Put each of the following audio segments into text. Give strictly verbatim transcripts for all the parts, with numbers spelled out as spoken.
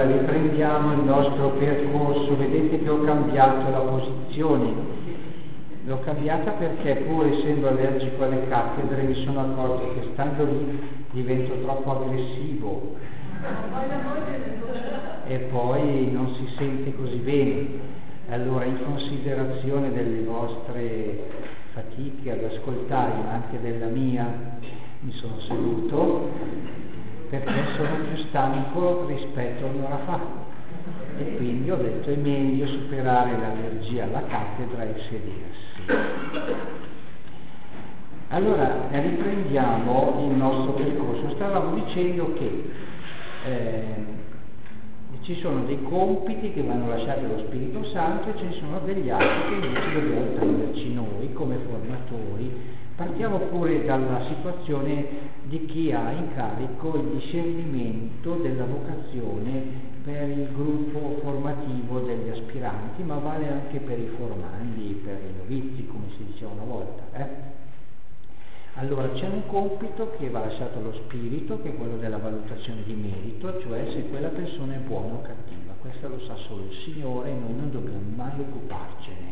riprendiamo il nostro percorso. Vedete che ho cambiato la posizione. L'ho cambiata perché, pur essendo allergico alle cattedre, mi sono accorto che stando lì divento troppo aggressivo e poi non si sente così bene. Allora, in considerazione delle vostre fatiche ad ascoltare, ma anche della mia, mi sono seduto perché sono più stanco rispetto a un'ora fa, e quindi ho detto è meglio superare l'allergia alla cattedra e sedersi. Allora riprendiamo il nostro percorso. Stavamo dicendo che eh, ci sono dei compiti che vanno lasciati allo Spirito Santo e ce ne sono degli altri che invece dobbiamo prenderci noi come formatori. Partiamo pure dalla situazione di chi ha in carico il discernimento della vocazione per il gruppo formativo degli aspiranti, ma vale anche per i formandi, per i novizi, come si diceva una volta. Eh? Allora c'è un compito che va lasciato allo spirito, che è quello della valutazione di merito, cioè se quella persona è buona o cattiva. Questo lo sa solo il Signore e noi non dobbiamo mai occuparcene.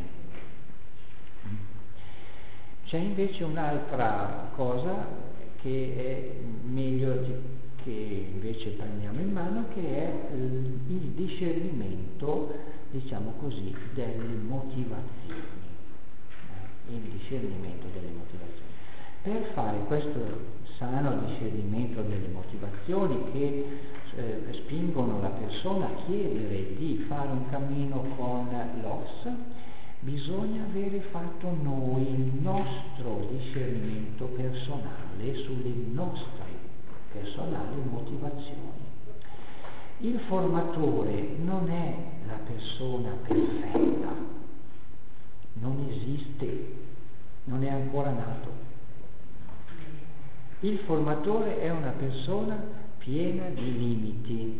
C'è invece un'altra cosa che è meglio di, che invece prendiamo in mano, che è il discernimento, diciamo così, delle motivazioni. Il discernimento delle motivazioni. Per fare questo sano discernimento delle motivazioni che eh, spingono la persona a chiedere di fare un cammino con l'O S, bisogna avere fatto noi il nostro discernimento personale sulle nostre personali motivazioni. Il formatore non è la persona perfetta, non esiste, non è ancora nato. Il formatore è una persona piena di limiti.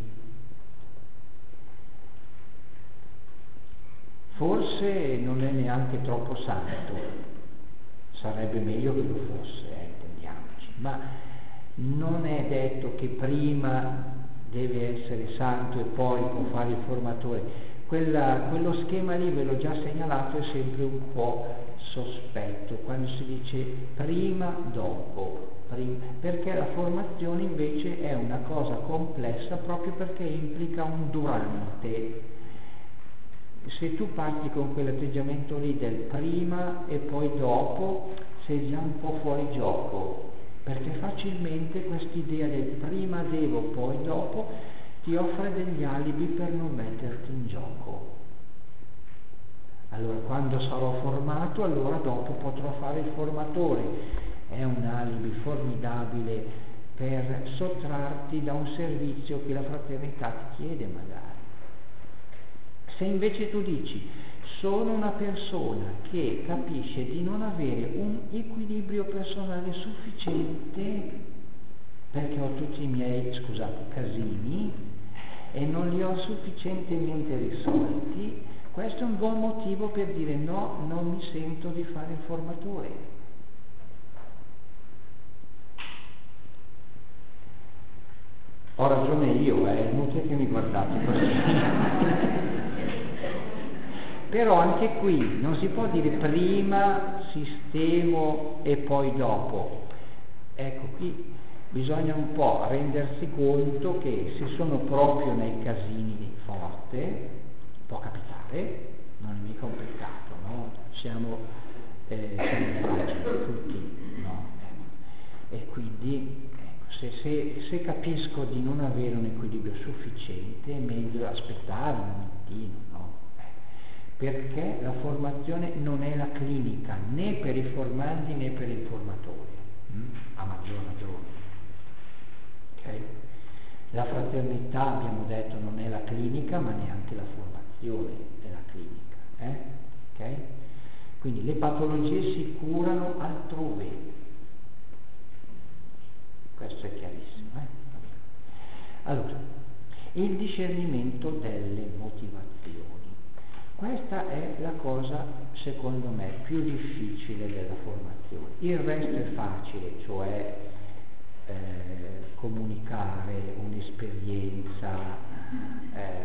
Forse non è neanche troppo santo, sarebbe meglio che lo fosse, eh, intendiamoci, ma non è detto che prima deve essere santo e poi può fare il formatore. Quella, quello schema lì, ve l'ho già segnalato, è sempre un po' sospetto, quando si dice prima, dopo, prima, perché la formazione invece è una cosa complessa proprio perché implica un durante. Se tu parti con quell'atteggiamento lì del prima e poi dopo, sei già un po' fuori gioco, perché facilmente quest'idea del prima devo, poi dopo, ti offre degli alibi per non metterti in gioco. Allora, quando sarò formato, allora dopo potrò fare il formatore. È un alibi formidabile per sottrarti da un servizio che la fraternità ti chiede magari. Se invece tu dici, sono una persona che capisce di non avere un equilibrio personale sufficiente perché ho tutti i miei, scusate, casini e non li ho sufficientemente risolti, questo è un buon motivo per dire no, non mi sento di fare il formatore. Ho ragione io, è eh, inutile che mi guardate così. Però anche qui non si può dire prima sistemo e poi dopo. Ecco, qui bisogna un po' rendersi conto che se sono proprio nei casini forte, può capitare, non è mica un peccato, no? Siamo, eh, siamo fragili tutti, no? E quindi ecco, se, se, se capisco di non avere un equilibrio sufficiente, è meglio aspettare un momentino, no? Perché la formazione non è la clinica né per i formandi né per il formatore, mm? a maggior ragione. Okay? La fraternità, abbiamo detto, non è la clinica, ma neanche la formazione è la clinica. Eh? Okay? Quindi le patologie si curano altrove. Questo è chiarissimo. Eh? Allora, il discernimento delle motivazioni. Questa è la cosa, secondo me, più difficile della formazione. Il resto è facile, cioè eh, comunicare un'esperienza, eh,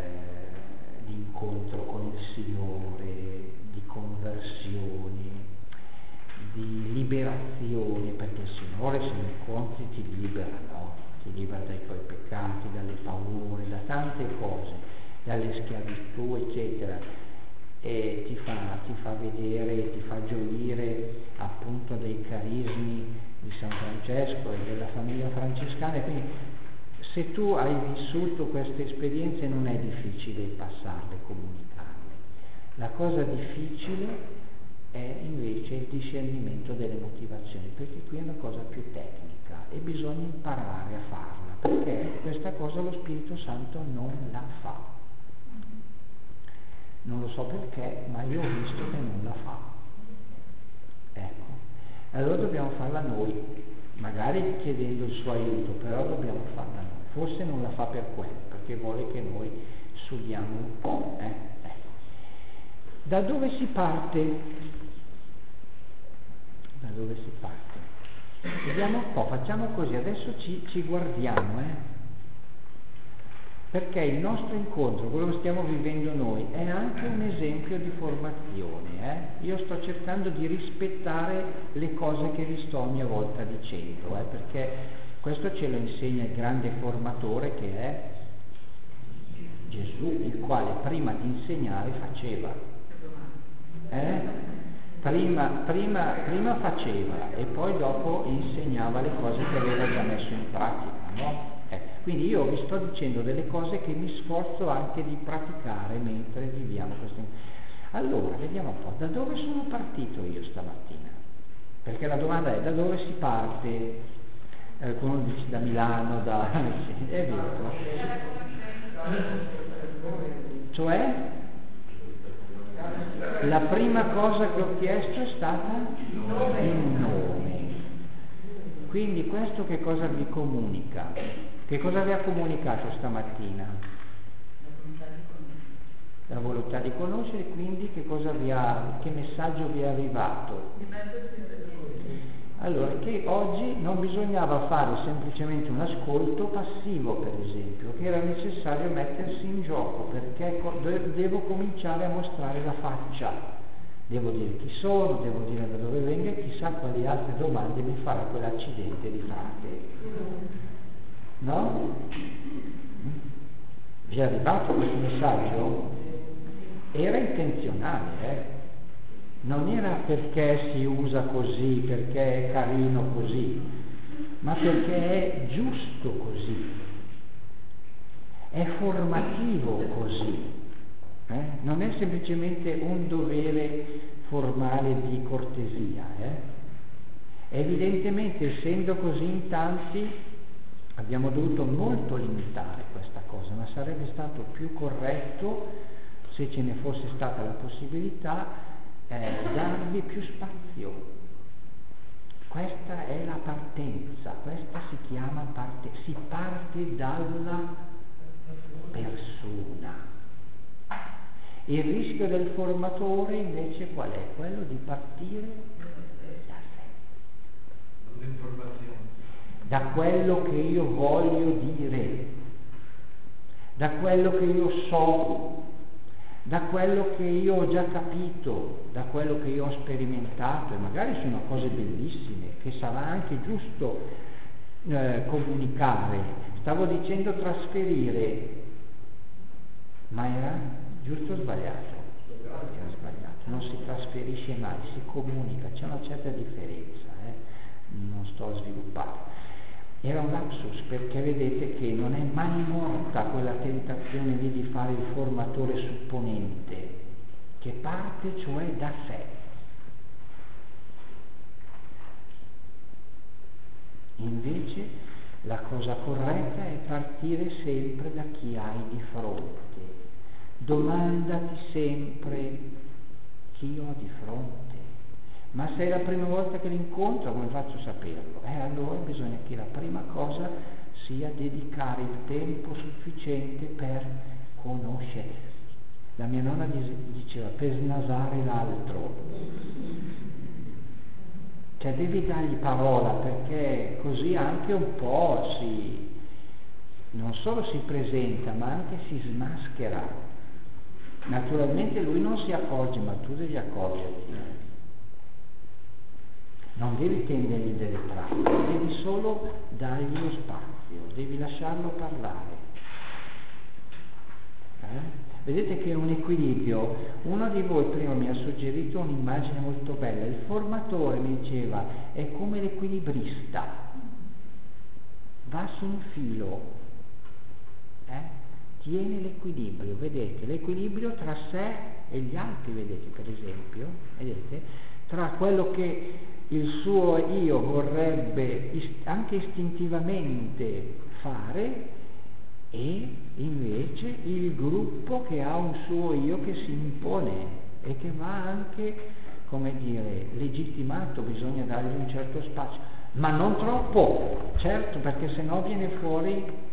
tante cose, dalle schiavitù eccetera, e ti fa, ti fa vedere, ti fa gioire appunto dei carismi di San Francesco e della famiglia francescana. E quindi se tu hai vissuto queste esperienze non è difficile passarle, comunicarle. La cosa difficile è invece il discernimento delle motivazioni, perché qui è una cosa più tecnica e bisogna imparare a farla, perché questa cosa lo Spirito Santo non la fa. Non lo so perché, ma io ho visto che non la fa. Ecco, allora dobbiamo farla noi, magari chiedendo il suo aiuto, però dobbiamo farla noi. Forse non la fa per quello, perché vuole che noi sudiamo un po'. Eh? Ecco. Da dove si parte? Da dove si parte? Vediamo un po', facciamo così, adesso ci, ci guardiamo, eh? Perché il nostro incontro, quello che stiamo vivendo noi, è anche un esempio di formazione. Eh? Io sto cercando di rispettare le cose che vi sto ogni volta dicendo, eh? Perché questo ce lo insegna il grande formatore che è Gesù, il quale prima di insegnare faceva. Eh? Prima, prima, prima faceva e poi dopo insegnava le cose che aveva già messo in pratica, no? Eh, quindi io vi sto dicendo delle cose che mi sforzo anche di praticare mentre viviamo questo. Allora, vediamo un po', da dove sono partito io stamattina? Perché la domanda è: da dove si parte? Qualcuno dice da Milano, da... è vero. Cioè? La prima cosa che ho chiesto è stata il nome. Quindi questo che cosa vi comunica? Che cosa vi ha comunicato stamattina? La volontà di conoscere, quindi che cosa vi ha, che messaggio vi è arrivato? Allora, che oggi non bisognava fare semplicemente un ascolto passivo, per esempio, che era necessario mettersi in gioco, perché devo cominciare a mostrare la faccia, devo dire chi sono, devo dire da dove vengo e chissà quali altre domande mi farà quell'accidente di frate. No? Vi è arrivato questo messaggio? Era intenzionale, eh? Non era perché si usa così, perché è carino così, ma perché è giusto così, è formativo così, eh? Non è semplicemente un dovere formale di cortesia. Eh? Evidentemente, essendo così in tanti, abbiamo dovuto molto limitare questa cosa, ma sarebbe stato più corretto, se ce ne fosse stata la possibilità, Eh, darvi più spazio. Questa è la partenza, questa si chiama parte, si parte dalla persona. Il rischio del formatore invece qual è? Quello di partire da sé, da quello che io voglio dire, da quello che io so, da quello che io ho già capito, da quello che io ho sperimentato, e magari sono cose bellissime che sarà anche giusto eh, comunicare. Stavo dicendo trasferire, ma era giusto o sbagliato? Era sbagliato. Non si trasferisce mai, si comunica, c'è una certa differenza, eh? Non sto a sviluppare. Era un lapsus, perché vedete che non è mai morta quella tentazione lì di fare il formatore supponente, che parte cioè da sé. Invece la cosa corretta è partire sempre da chi hai di fronte. Domandati sempre: chi ho di fronte? Ma se è la prima volta che l'incontro, come faccio a saperlo? Eh, allora bisogna che la prima cosa sia dedicare il tempo sufficiente per conoscere. La mia nonna diceva per snasare l'altro. Cioè devi dargli parola, perché così anche un po' si, non solo si presenta, ma anche si smaschera. Naturalmente lui non si accorge, ma tu devi accorgerti. Non devi tendergli delle trappe, devi solo dargli lo spazio, devi lasciarlo parlare. Vedete che è un equilibrio. Uno di voi prima mi ha suggerito un'immagine molto bella. Il formatore mi diceva è come l'equilibrista, va su un filo, eh? Tiene l'equilibrio, vedete, l'equilibrio tra sé e gli altri, vedete, per esempio, vedete, tra quello che il suo io vorrebbe ist- anche istintivamente fare e invece il gruppo che ha un suo io che si impone e che va anche, come dire, legittimato, bisogna dargli un certo spazio, ma non troppo, certo, perché sennò viene fuori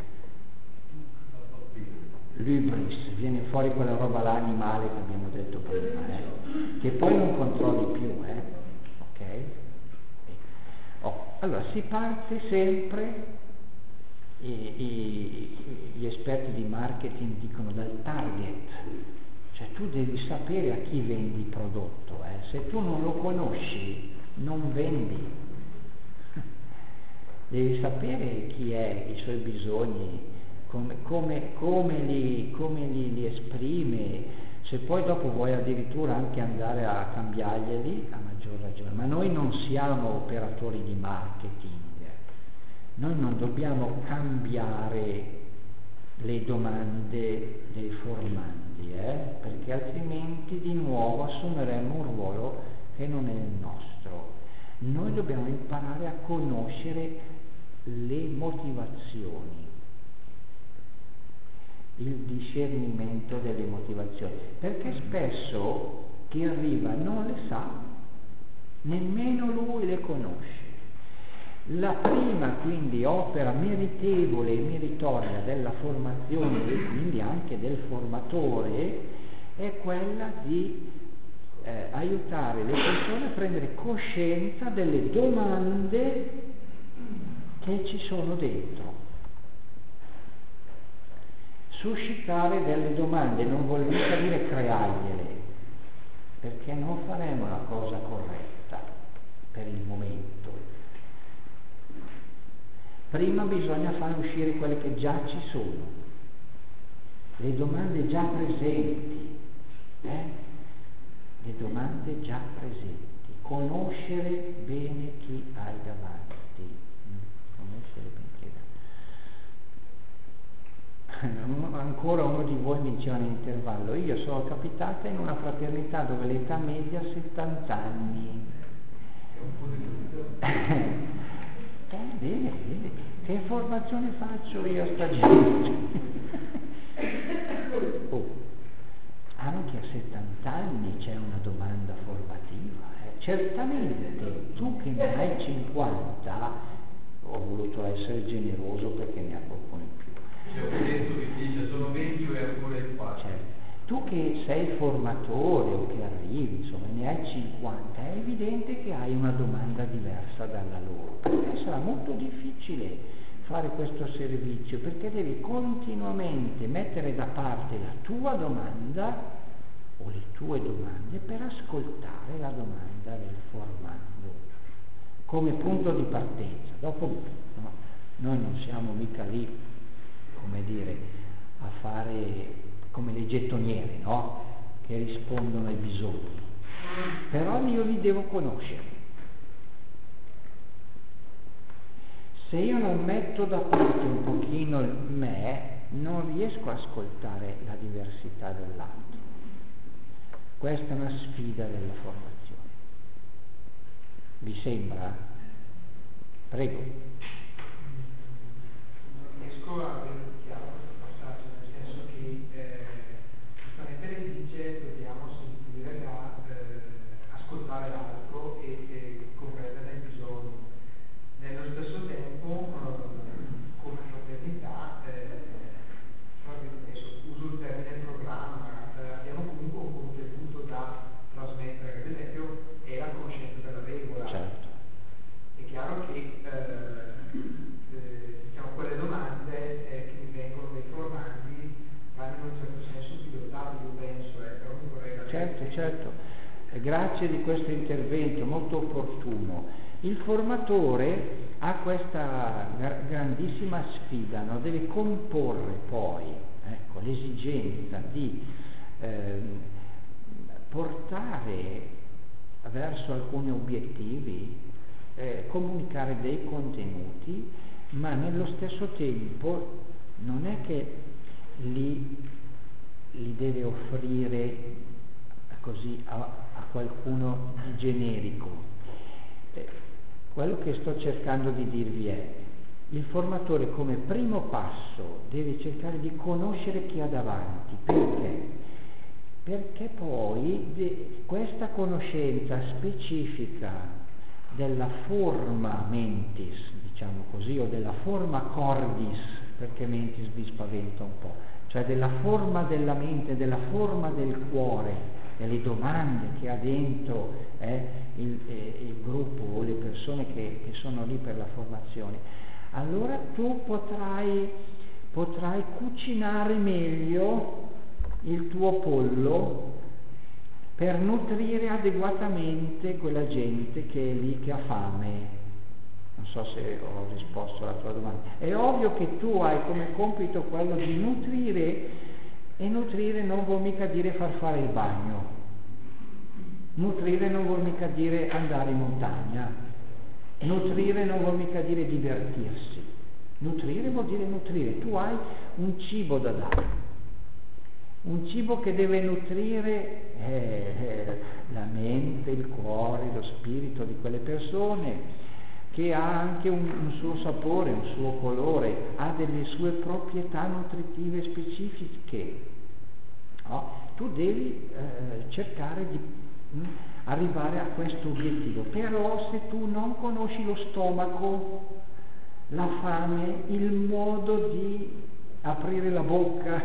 l'ubris, viene fuori quella roba là animale che abbiamo detto prima, eh, che poi non controlli più, eh, ok? Oh, allora si parte sempre, i, i, gli esperti di marketing dicono dal target, cioè tu devi sapere a chi vendi il prodotto, eh. Se tu non lo conosci non vendi, devi sapere chi è, i suoi bisogni, come, come, come, li, come li, li esprime, se poi dopo vuoi addirittura anche andare a cambiarglieli, a maggior ragione, ma noi non siamo operatori di marketing, noi non dobbiamo cambiare le domande dei formandi, eh? Perché altrimenti di nuovo assumeremo un ruolo che non è il nostro. Noi dobbiamo imparare a conoscere le motivazioni, il discernimento delle motivazioni, perché spesso chi arriva non le sa, nemmeno lui le conosce. La prima quindi opera meritevole e meritoria della formazione e quindi anche del formatore è quella di eh, aiutare le persone a prendere coscienza delle domande che ci sono dentro. Suscitare delle domande non vuol mica dire creargliele, perché non faremo la cosa corretta per il momento. Prima bisogna far uscire quelle che già ci sono, le domande già presenti, eh? le domande già presenti, conoscere bene chi hai davanti, conoscere bene chi hai davanti. Ancora uno di voi mi diceva in intervallo, io sono capitata in una fraternità dove l'età media è settanta anni. Eh, bene, bene. Che informazione faccio io a sta gente? Oh, anche a settanta anni c'è una domanda formativa. Eh. Certamente, tu che ne hai cinquanta, ho voluto essere generoso perché ne ha qualcuno in più. C'è un detto che dice, sono vecchio e ancora il fatto. Certo. Tu che sei formatore o che arrivi, insomma, ne hai cinquanta, è evidente che hai una domanda diversa dalla loro. Perché sarà molto difficile fare questo servizio, perché devi continuamente mettere da parte la tua domanda o le tue domande per ascoltare la domanda del formando come punto di partenza. Dopo no, noi non siamo mica lì, come dire, a fare come le gettoniere, no? Che rispondono ai bisogni, però io li devo conoscere. Se io non metto da parte un pochino il me, non riesco a ascoltare la diversità dell'altro. Questa è una sfida della formazione. Vi sembra? Prego. Non riesco a avere chiaro questo passaggio, nel senso che eh, giustamente lei dice dobbiamo sentire la, eh, ascoltare l'altro e, e comprendere i bisogni. Nello stesso tempo, eh, come fraternità, eh, adesso uso il termine programma, eh, abbiamo comunque un contenuto da trasmettere, che ad esempio è la conoscenza della regola. Certo. È chiaro che eh, eh, diciamo, quelle domande eh, che mi vengono dai formandi vanno in un certo senso pilotate, io penso, eh, però mi vorrei capire. Certo, certo. Grazie di questo intervento molto opportuno. Il formatore ha questa grandissima sfida, no? Deve comporre poi ecco, l'esigenza l'esigenza di eh, portare verso alcuni obiettivi, eh, comunicare dei contenuti, ma nello stesso tempo non è che li, li deve offrire così a, a qualcuno di generico. Eh, quello che sto cercando di dirvi è: il formatore come primo passo deve cercare di conoscere chi ha davanti. Perché? Perché poi de, questa conoscenza specifica della forma mentis, diciamo così, o della forma cordis, perché mentis vi spaventa un po', cioè della forma della mente, della forma del cuore, delle domande che ha dentro eh, il, eh, il gruppo o le persone che, che sono lì per la formazione, allora tu potrai, potrai cucinare meglio il tuo pollo per nutrire adeguatamente quella gente che è lì, che ha fame. Non so se ho risposto alla tua domanda. È ovvio che tu hai come compito quello di nutrire, e nutrire non vuol mica dire far fare il bagno, nutrire non vuol mica dire andare in montagna, nutrire non vuol mica dire divertirsi, nutrire vuol dire nutrire. Tu hai un cibo da dare, un cibo che deve nutrire eh, eh, la mente, il cuore, lo spirito di quelle persone, che ha anche un, un suo sapore, un suo colore, ha delle sue proprietà nutritive specifiche. No? Tu devi eh, cercare di mh, arrivare a questo obiettivo, però se tu non conosci lo stomaco, la fame, il modo di aprire la bocca,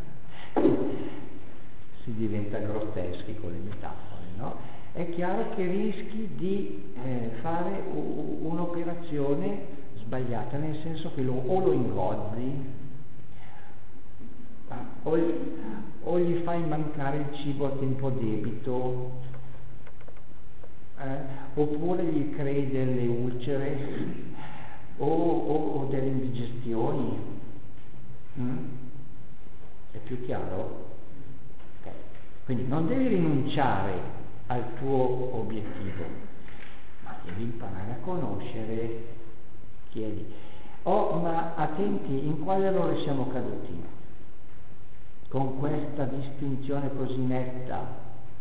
si diventa grotteschi con le metafore, no? È chiaro che rischi di eh, fare u- un'operazione sbagliata, nel senso che lo, o lo ingozzi o, o gli fai mancare il cibo a tempo debito, eh, oppure gli crei delle ulcere o, o, o delle indigestioni. Mm? È più chiaro? Okay. Quindi non devi rinunciare al tuo obiettivo, ma devi imparare a conoscere chi è lì. Oh, ma attenti, in quale errore siamo caduti? Con questa distinzione così netta.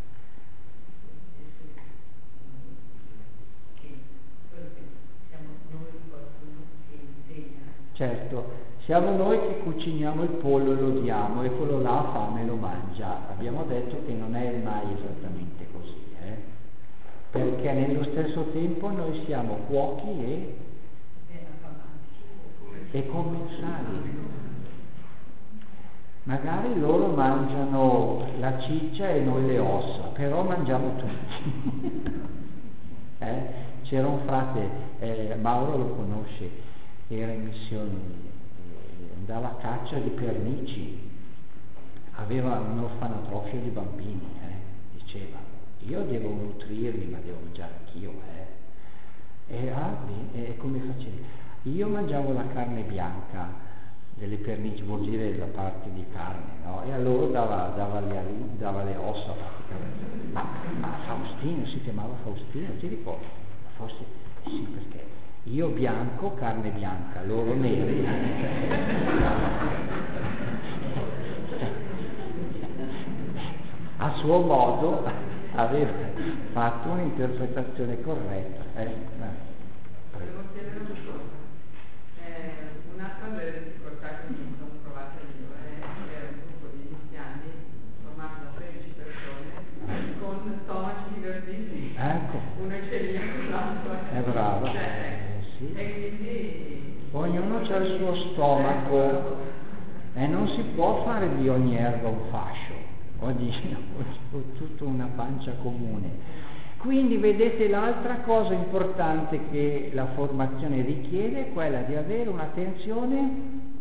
Certo, siamo noi che cuciniamo il pollo e lo diamo, e quello là ha fame e lo mangia. Abbiamo detto che non è mai esattamente così, eh? Perché nello stesso tempo noi siamo cuochi e, e commensali. Magari loro mangiano la ciccia e noi le ossa, però mangiamo tutti. eh? C'era un frate, eh, Mauro lo conosce, era in missione, eh, andava a caccia di pernici, aveva un orfanotrofio di bambini, eh? Diceva: io devo nutrirli, ma devo mangiare anch'io, eh? E, ah, bene, e come facevi? Io mangiavo la carne bianca delle pernici, vuol dire la parte di carne, no? E a loro dava, dava, le, dava le ossa praticamente. Ma, ma Faustino, si chiamava Faustino, ti ricordi? Forse sì, perché io bianco, carne bianca, loro neri. A suo modo aveva fatto un'interpretazione corretta. Eh? Volevo chiedere una cosa. Eh, un'altra delle difficoltà che mi sono trovata io è che un gruppo di inizianti, formato da tredici persone, con stomaci divertiti. Ecco. Uno è celiaco, l'altro è... È brava. Cioè, Eh, sì. E quindi... Ognuno ha il suo stomaco e non si può fare di ogni erba un fascio o di o, o tutta una pancia comune. Quindi vedete, l'altra cosa importante che la formazione richiede è quella di avere un'attenzione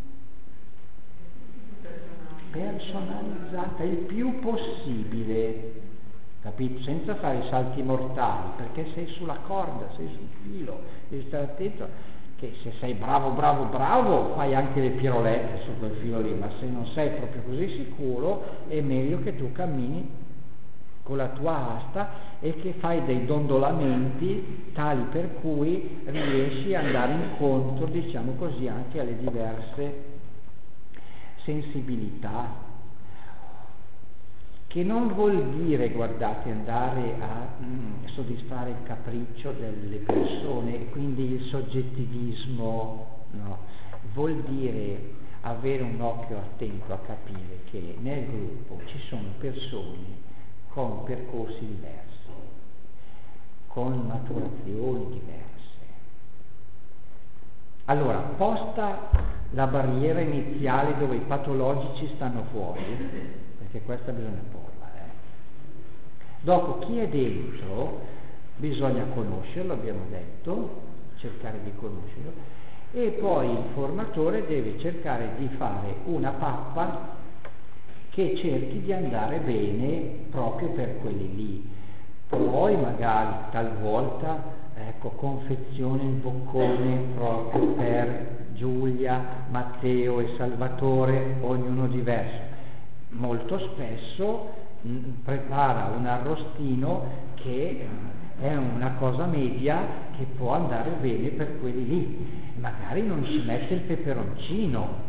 personalizzata il più possibile, capito? Senza fare salti mortali, perché sei sulla corda, sei sul filo, devi stare attento. che se sei bravo, bravo, bravo, fai anche le pirolette su quel filo lì, ma se non sei proprio così sicuro, è meglio che tu cammini con la tua asta e che fai dei dondolamenti tali per cui riesci ad andare incontro, diciamo così, anche alle diverse sensibilità. Che non vuol dire, guardate, andare a mm, soddisfare il capriccio delle persone e quindi il soggettivismo, no, vuol dire avere un occhio attento a capire che nel gruppo ci sono persone con percorsi diversi, con maturazioni diverse. Allora, posta la barriera iniziale dove i patologici stanno fuori, perché questa bisogna porla, eh. Dopo, chi è dentro bisogna conoscerlo, abbiamo detto, cercare di conoscerlo, e poi il formatore deve cercare di fare una pappa che cerchi di andare bene proprio per quelli lì. Poi magari talvolta, ecco, confezione il boccone proprio per Giulia, Matteo e Salvatore, ognuno diverso. Molto spesso mh, prepara un arrostino che eh, è una cosa media che può andare bene per quelli lì. Magari non ci mette il peperoncino,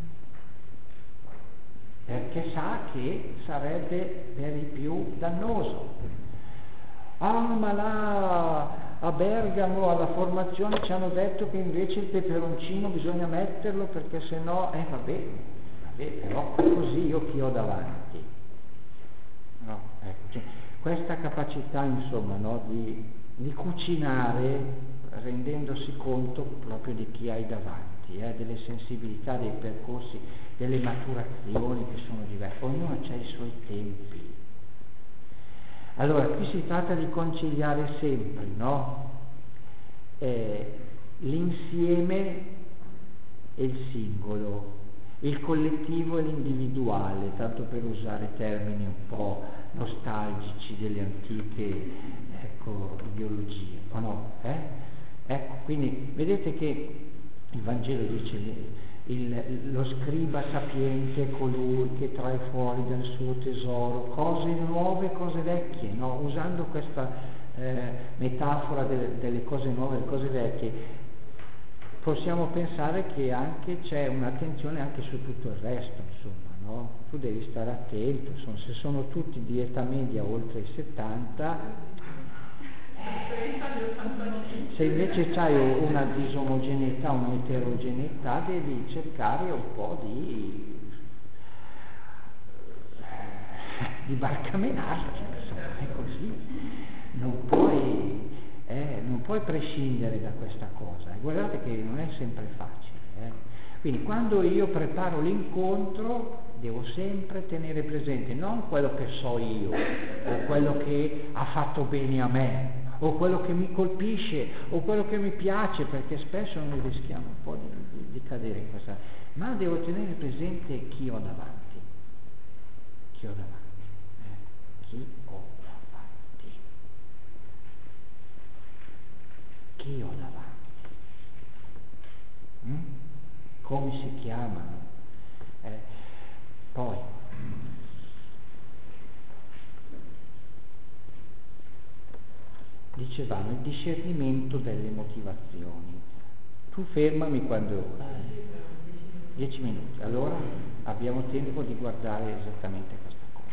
perché sa che sarebbe per di più dannoso. Ah, ma là a Bergamo alla formazione ci hanno detto che invece il peperoncino bisogna metterlo perché sennò, eh vabbè, vabbè, però così io chi ho davanti? No, ecco, cioè, questa capacità insomma, no, di, di cucinare rendendosi conto proprio di chi hai davanti, eh, delle sensibilità, dei percorsi, delle maturazioni che sono diverse, ognuno ha i suoi tempi. Allora, qui si tratta di conciliare sempre, no? Eh, l'insieme e il singolo, il collettivo e l'individuale, tanto per usare termini un po' nostalgici delle antiche, ecco, ideologie, o no? Eh? Ecco, quindi vedete che il Vangelo dice il, lo scriba sapiente è colui che trae fuori dal suo tesoro cose nuove e cose vecchie, no? Usando questa eh, metafora delle, delle cose nuove e cose vecchie, possiamo pensare che anche c'è un'attenzione anche su tutto il resto, insomma, no? Tu devi stare attento, insomma, se sono tutti di età media oltre i settanta, se invece hai una disomogeneità, un'eterogeneità, devi cercare un po' di di barcamenarti, insomma, è così. Non puoi, eh, non puoi prescindere da questa cosa. E guardate che non è sempre facile. Eh. Quindi quando io preparo l'incontro devo sempre tenere presente non quello che so io, o quello che ha fatto bene a me, o quello che mi colpisce, o quello che mi piace, perché spesso noi rischiamo un po' di, di, di cadere in questa, ma devo tenere presente chi ho davanti, chi ho davanti, eh? chi ho davanti, chi ho davanti, mm? come si chiamano, eh? Poi dicevamo il discernimento delle motivazioni. Tu fermami quando è ora. Dieci minuti. Allora abbiamo tempo di guardare esattamente questa cosa.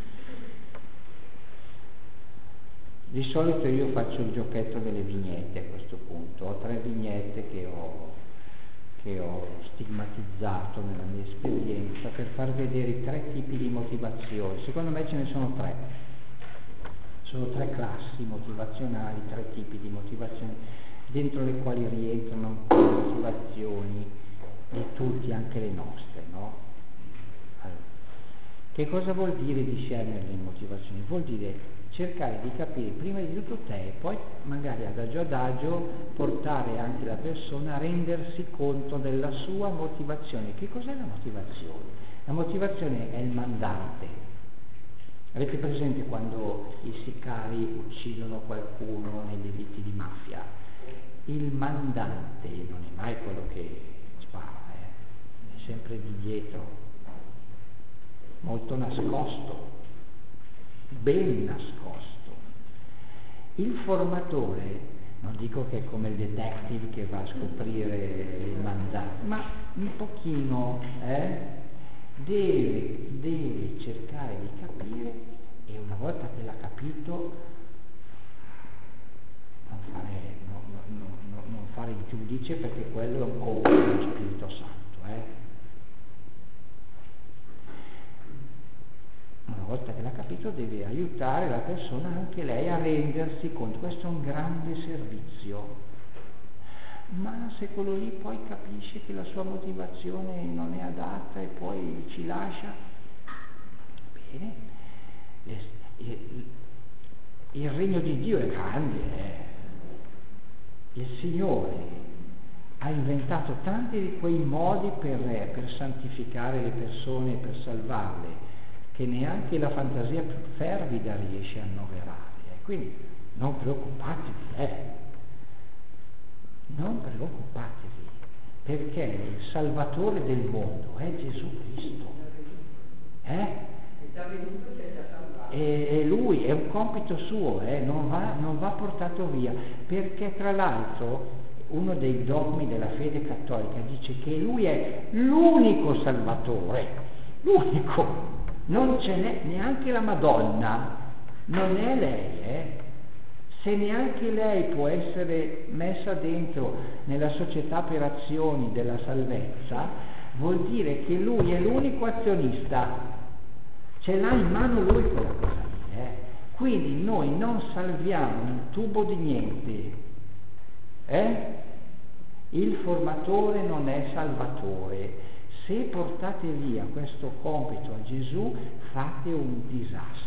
Di solito io faccio il giochetto delle vignette a questo punto. Ho tre vignette che ho, che ho stigmatizzato nella mia esperienza per far vedere i tre tipi di motivazioni. Secondo me ce ne sono tre. Sono tre classi motivazionali, tre tipi di motivazioni, dentro le quali rientrano le motivazioni di tutti, anche le nostre, no? Allora, che cosa vuol dire discernere le motivazioni? Vuol dire cercare di capire prima di tutto te e poi magari adagio adagio portare anche la persona a rendersi conto della sua motivazione. Che cos'è la motivazione? La motivazione è il mandante. Avete presente quando i sicari uccidono qualcuno nelle liti di mafia? il mandante non è mai quello che spara, eh? È sempre di dietro, molto nascosto, ben nascosto. Il formatore, non dico che è come il detective che va a scoprire il mandante, ma un pochino eh, deve, deve cercare di capire, e una volta che l'ha capito non fare, no, no, no, non fare il giudice, perché quello è un compito dello Spirito Santo. Eh. Una volta che l'ha capito deve aiutare la persona anche lei a rendersi conto. Questo è un grande servizio. Ma se quello lì poi capisce che la sua motivazione non è adatta e poi ci lascia, bene, il, il regno di Dio è grande, eh. Il Signore ha inventato tanti di quei modi per, per santificare le persone, per salvarle, che neanche la fantasia più fervida riesce a annoverare. Eh. Quindi non preoccupatevi, eh. Non preoccupatevi, perché il Salvatore del mondo è Gesù Cristo. Eh? E, e lui è un compito suo, eh? non, va, non va portato via, perché tra l'altro uno dei dogmi della fede cattolica dice che lui è l'unico Salvatore, l'unico, non ce n'è neanche la Madonna, non è lei, eh? Se neanche lei può essere messa dentro nella società per azioni della salvezza, vuol dire che lui è l'unico azionista, ce l'ha in mano lui quella cosa lì, eh? Quindi noi non salviamo un tubo di niente, eh? Il formatore non è salvatore. Se portate via questo compito a Gesù, fate un disastro.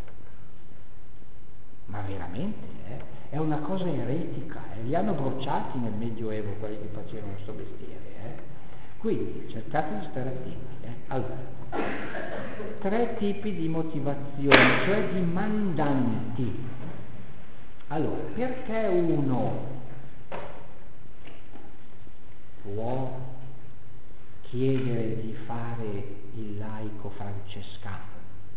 Ma veramente, eh? È una cosa eretica, eh? Li hanno bruciati nel Medioevo quelli che facevano questo mestiere, eh? Quindi cercate di stare attenti, eh? Allora, tre tipi di motivazioni, cioè di mandanti. Allora, perché uno può chiedere di fare il laico francescano?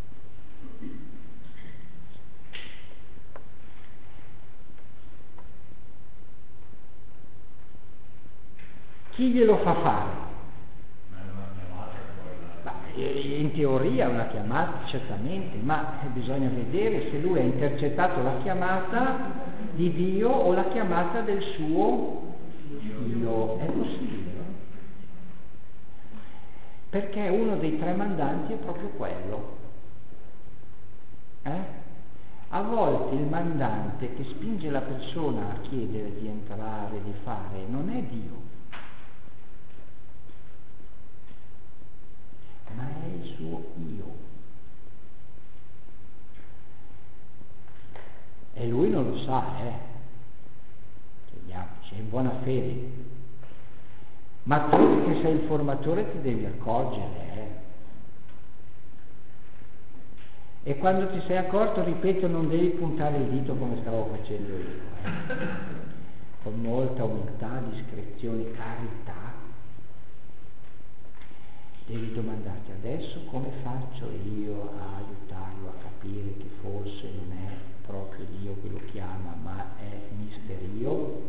Chi glielo fa fare? In teoria è una chiamata, certamente, ma bisogna vedere se lui ha intercettato la chiamata di Dio o la chiamata del suo Dio. È possibile? Perché uno dei tre mandanti è proprio quello. Eh? A volte il mandante che spinge la persona a chiedere di entrare, di fare, non è Dio, ma è il suo io. E lui non lo sa, eh. Vediamoci, è in buona fede. Ma tu che sei il formatore ti devi accorgere, eh. E quando ti sei accorto, ripeto, non devi puntare il dito come stavo facendo io, eh. Con molta umiltà, discrezione, carità. Devi domandarti adesso come faccio io a aiutarlo a capire che forse non è proprio Dio che lo chiama, ma è misterio.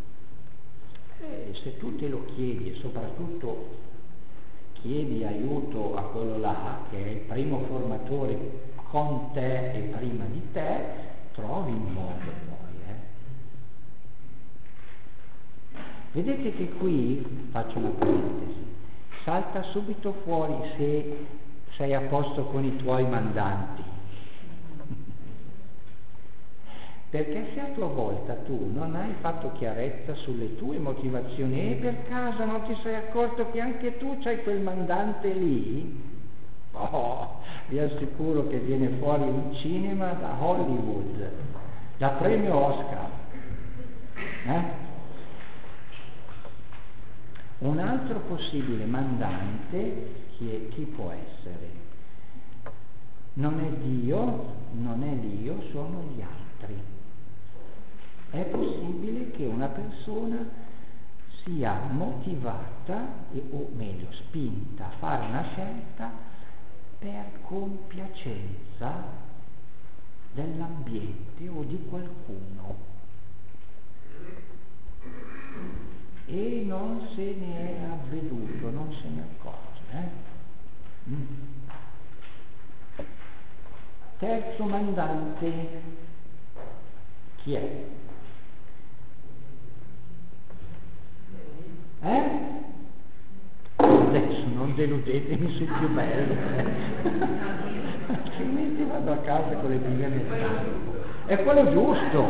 E se tu te lo chiedi e soprattutto chiedi aiuto a quello là, che è il primo formatore con te e prima di te, trovi un modo poi. Eh. Vedete che qui, faccio una parentesi, salta subito fuori se sei a posto con i tuoi mandanti. Perché se a tua volta tu non hai fatto chiarezza sulle tue motivazioni e per caso non ti sei accorto che anche tu c'hai quel mandante lì, oh, vi assicuro che viene fuori un cinema da Hollywood, da premio Oscar. Eh? Un altro possibile mandante, chi, è, chi può essere? Non è Dio, non è l'io, sono gli altri. È possibile che una persona sia motivata, o meglio spinta a fare una scelta per compiacenza dell'ambiente o di qualcuno e non se ne è avveduto, non se ne accorge. Eh? Mm. Terzo mandante, chi è? Eh? Adesso non deludetemi sul più bello, altrimenti vado a casa con le piglie nel campo. È quello giusto.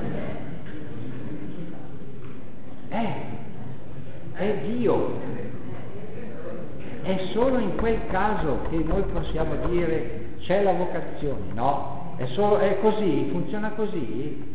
Eh, è Dio. È solo in quel caso che noi possiamo dire c'è la vocazione, no? È, solo, è così, funziona così?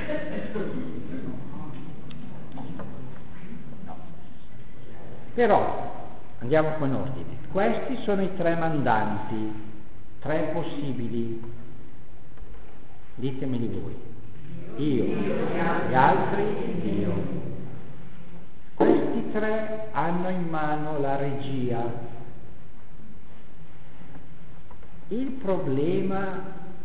Però andiamo con ordine. Questi sono i tre mandanti, tre possibili. Ditemeli voi. Io, gli altri, Dio. Questi tre hanno in mano la regia. Il problema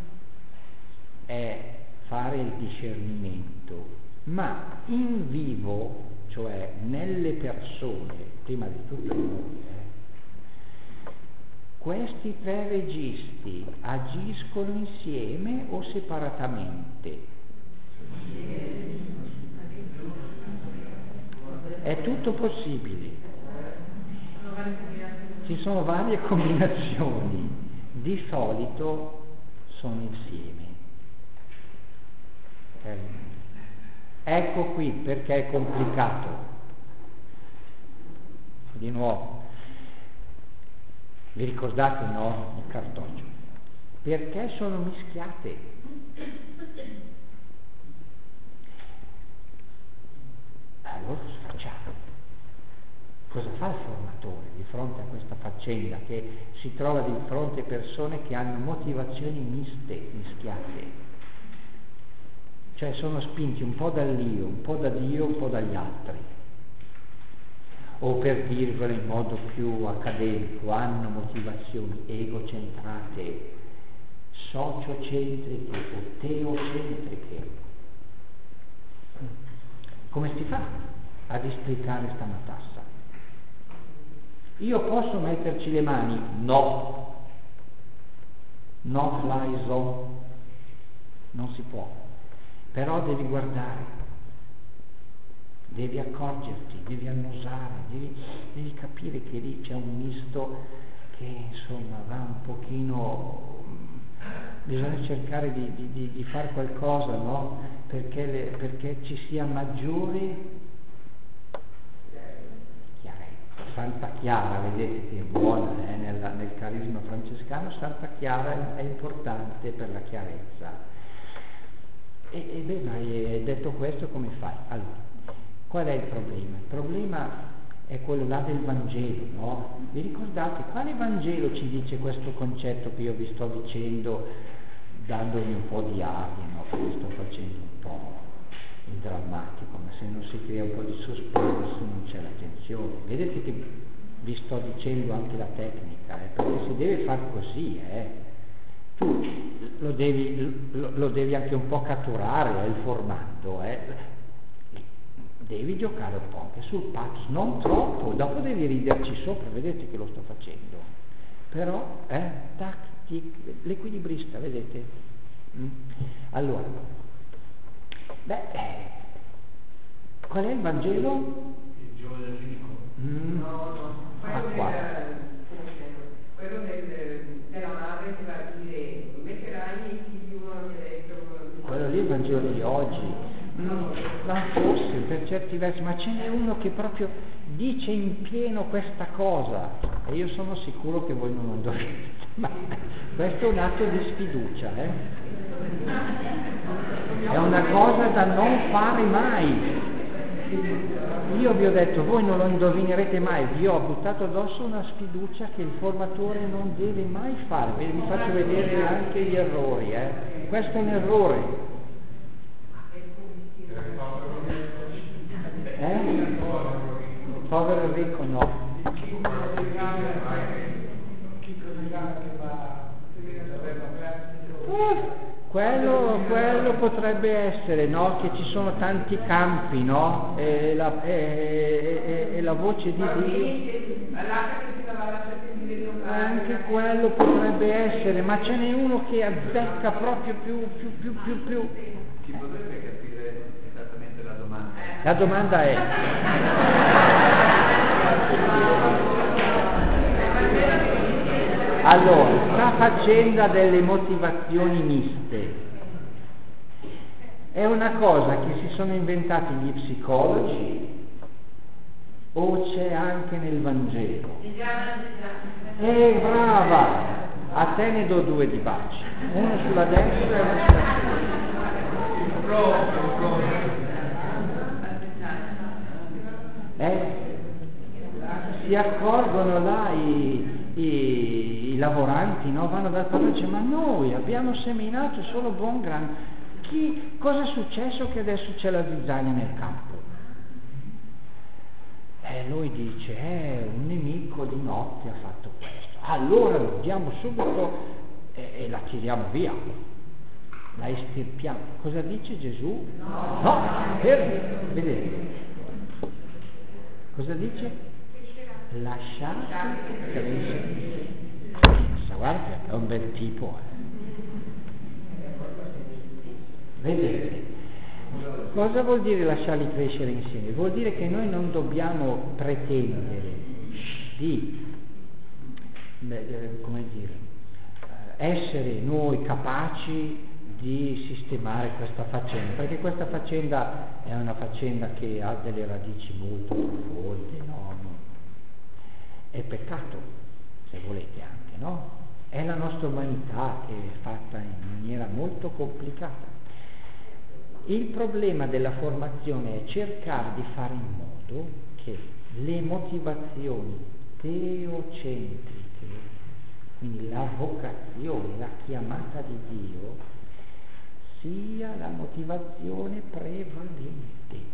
è fare il discernimento, ma in vivo, cioè nelle persone, prima di tutto in noi, eh, questi tre registi agiscono insieme o separatamente? È tutto possibile. Ci sono varie combinazioni, di solito sono insieme. Okay. Ecco qui perché è complicato. Di nuovo, vi ricordate, no? Il cartoccio. Perché sono mischiate? Allora cosa facciamo? Cosa fa il formatore di fronte a questa faccenda che si trova di fronte a persone che hanno motivazioni miste, mischiate? Cioè sono spinti un po' dall'io, un po' da Dio, un po' dagli altri. O per dirvelo in modo più accademico, hanno motivazioni egocentrate, sociocentriche o teocentriche. Come si fa a displicare sta matassa? Io posso metterci le mani? No. No fly zone. Non si può. Però devi guardare, devi accorgerti, devi annusare, devi, devi capire che lì c'è un misto che insomma va un pochino, bisogna cercare di, di, di, di fare qualcosa, no? Perché, le, perché ci sia maggiore chiarezza. Santa Chiara, vedete che è buona eh, nella, nel carisma francescano, Santa Chiara è, è importante per la chiarezza. E, e beh, ma eh, detto questo come fai? Allora, qual è il problema? Il problema è quello là del Vangelo, no? Vi ricordate quale Vangelo ci dice questo concetto che io vi sto dicendo, dandomi un po' di aria, no? Perché sto facendo un po' il drammatico, ma se non si crea un po' di suspense non c'è l'attenzione. Vedete che vi sto dicendo anche la tecnica, eh? Perché si deve far così, eh? Tu lo devi, lo, lo devi anche un po' catturare, eh, il formando, eh. Devi giocare un po' anche sul pax, non troppo, dopo devi riderci sopra, vedete che lo sto facendo, però, eh, tac, tic, l'equilibrista, vedete? Mm? Allora, beh, eh, qual è il Vangelo? Il giovane ricco. Mm. No, no, Ah, quello qua. del, quello del, della madre che va a dire, metterai i figli uno dietro. Quello lì è il Vangelo di oggi. Mm, ma forse per certi versi, ma ce n'è uno che proprio dice in pieno questa cosa e io sono sicuro che voi non lo indovinate, ma questo è un atto di sfiducia, eh? È una cosa da non fare mai. Io vi ho detto, voi non lo indovinerete mai, vi ho buttato addosso una sfiducia che il formatore non deve mai fare. Vi faccio vedere anche gli errori, eh? Questo è un errore. Eh? Povero e ricco no. Chi prevedeva che va aveva aperto. Eh, quello, quello potrebbe essere, no? Che ci sono tanti campi, no? E la, e, e, e la voce di Dio. Anche quello potrebbe essere, ma ce n'è uno che azzecca proprio più, più, più, più, più. Chi potrebbe capire esattamente la domanda? La domanda è: allora, sta faccenda delle motivazioni miste è una cosa che si sono inventati gli psicologi o c'è anche nel Vangelo? Eh, brava! A te ne do due di baci, uno sulla destra e uno sulla sinistra. Eh? Si accorgono là i, i, i lavoranti, no? Vanno dal padrone e dicono: ma noi abbiamo seminato solo buon grano, chi, cosa è successo che adesso c'è la zizzania nel campo? E lui dice: eh, un nemico di notte ha fatto questo, allora lo diamo subito e, e la tiriamo via, la estirpiamo. Cosa dice Gesù? No, no, fermi, vedete cosa dice? Lasciate crescere. Guarda, è un bel tipo, eh. Vedete? Cosa vuol dire lasciarli crescere insieme? Vuol dire che noi non dobbiamo pretendere di, beh, come dire, essere noi capaci di sistemare questa faccenda, perché questa faccenda è una faccenda che ha delle radici molto profonde, no? È peccato, se volete anche, no? È la nostra umanità che è fatta in maniera molto complicata. Il problema della formazione è cercare di fare in modo che le motivazioni teocentriche, quindi la vocazione, la chiamata di Dio, sia la motivazione prevalente.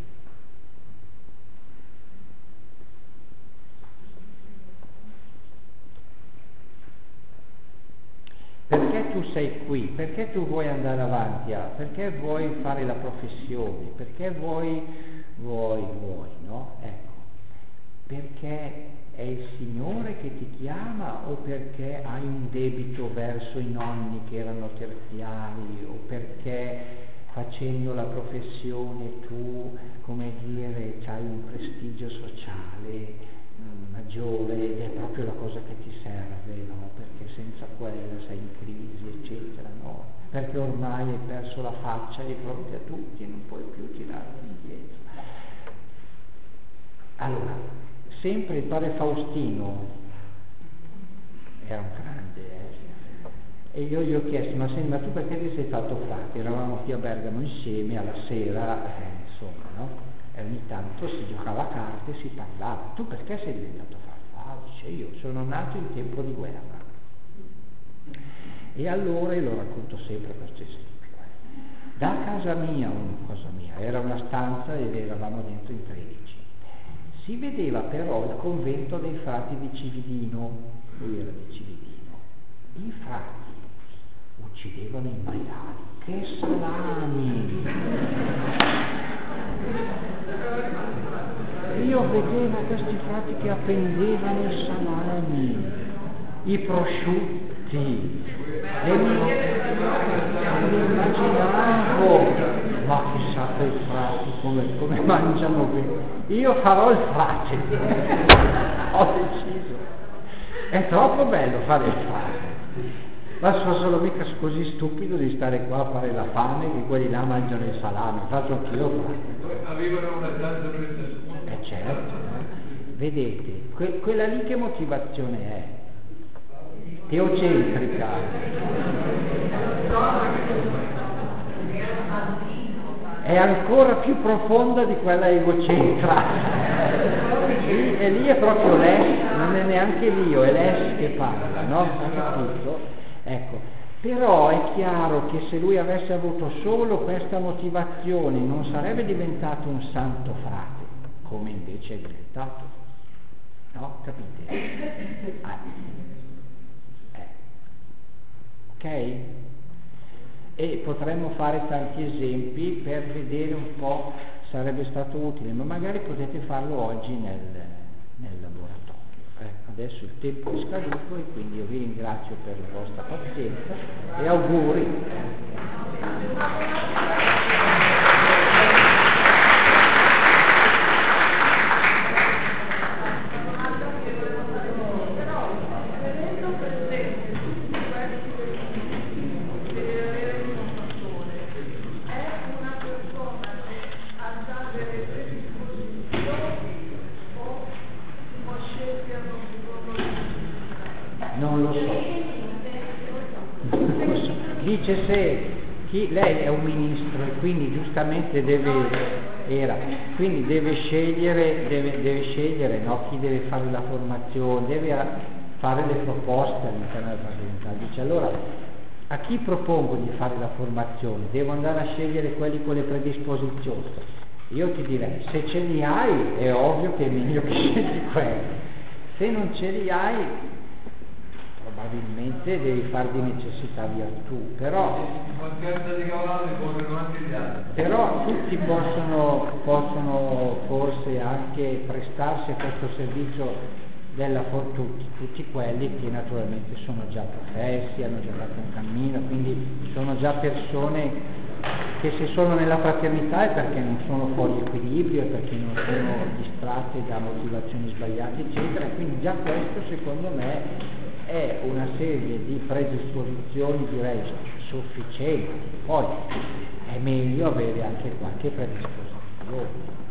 Perché tu sei qui? Perché tu vuoi andare avanti? Ah, perché vuoi fare la professione? Perché vuoi, vuoi, vuoi, no? Ecco, perché è il Signore che ti chiama o perché hai un debito verso i nonni che erano terziari o perché facendo la professione tu, come dire, hai un prestigio sociale maggiore ed è proprio la cosa che ti serve, no? Perché senza quella sei in crisi, eccetera, no? Perché ormai hai perso la faccia di fronte a tutti e non puoi più tirarti indietro. Allora, sempre il padre Faustino era un grande, eh? E io gli ho chiesto: ma senti, ma tu perché ti sei fatto frate? Eravamo qui a Bergamo insieme alla sera, eh, insomma, no? E ogni tanto si giocava a carte e si parlava. Tu perché sei diventato frate? Ah, dice: io sono nato in tempo di guerra. E allora, io lo racconto sempre questo esempio, da casa mia, una cosa mia, era una stanza ed eravamo dentro in tredici, si vedeva però il convento dei frati di Cividino, lui era di Cividino. I frati uccidevano i maiali, che salami! Io vedevo questi frati che appendevano i salami, i prosciutti, e mi, mi immaginavo: ma chissà quei frati come, come mangiano bene, io farò il frate. Ho deciso, è troppo bello fare il frate, ma sono solo mica così stupido di stare qua a fare la fame che quelli là mangiano il salame, faccio anch'io frate. Avevano una stanza per ciascuno. Eh certo, vedete, que- quella lì che motivazione è? Teocentrica. È ancora più profonda di quella egocentrica. Lì, e lì è proprio l'es, non è neanche l'io, è l'es che parla, no? Ha capito? Ecco, però è chiaro che se lui avesse avuto solo questa motivazione non sarebbe diventato un santo frate. come invece è diventato, no? Capite? Eh. Eh. Ok? E potremmo fare tanti esempi per vedere un po', sarebbe stato utile, ma magari potete farlo oggi nel, nel laboratorio. Eh, adesso il tempo è scaduto e quindi io vi ringrazio per la vostra pazienza e auguri. Non lo so. Dice se chi, lei è un ministro e quindi giustamente deve era, quindi deve scegliere, deve, deve scegliere no, chi deve fare la formazione, deve fare le proposte all'interno della facoltà. Dice allora a chi propongo di fare la formazione? Devo andare a scegliere quelli con le predisposizioni. Io ti direi, se ce li hai è ovvio che è meglio che scegli quelli, se non ce li hai probabilmente devi far di necessità virtù, però, però tutti possono, possono forse anche prestarsi a questo servizio della fortuna, tutti quelli che naturalmente sono già professi, hanno già fatto un cammino, quindi sono già persone che se sono nella fraternità è perché non sono fuori equilibrio, perché non sono distratte da motivazioni sbagliate, eccetera, quindi già questo secondo me è una serie di predisposizioni direi sufficienti. Poi è meglio avere anche qualche predisposizione,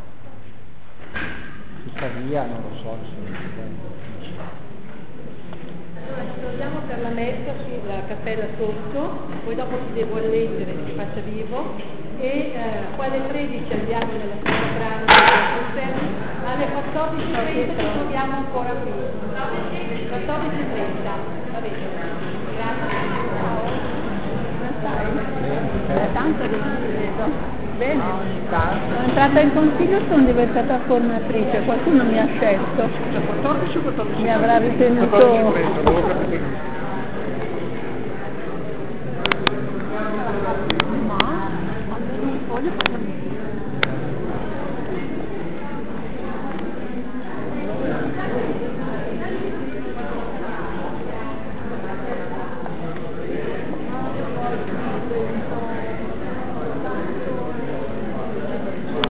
tuttavia non lo so se allora ci troviamo per la messa sulla cappella sotto, poi dopo si devo leggere che si faccia vivo e eh, poi alle tredici andiamo nella sala grande alle quattordici e trenta ci troviamo ancora qui. quattordici e trenta, va bene, grazie. È tanto che non ti vedo. Bene, sono entrata in consiglio e sono diventata formatrice, qualcuno mi ha scelto, mi avrà ritenuto